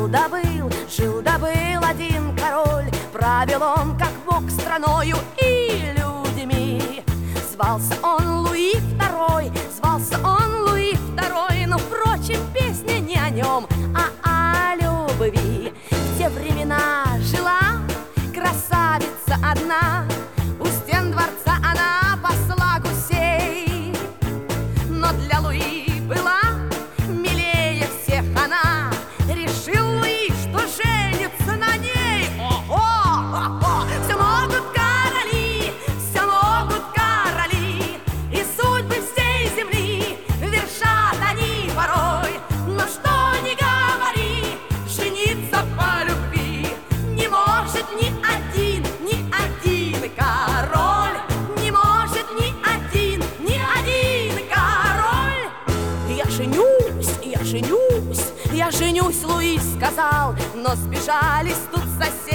жил да был один король. Правил он, как бог, страною и людьми. Звался он Луи II, но, впрочем, песня не о нем, а о любви. В те времена жила красавица одна, у стен дворца она пасла гусей. Но для Луи была милее всех она. Решил Луи, что женится на ней. Ого! Все могут короли, и судьбы всей земли вершат они порой. Но что ни говори, жениться по любви не может ни один король. Не может ни один король. Я женюсь, Луи сказал, но сбежались тут соседи.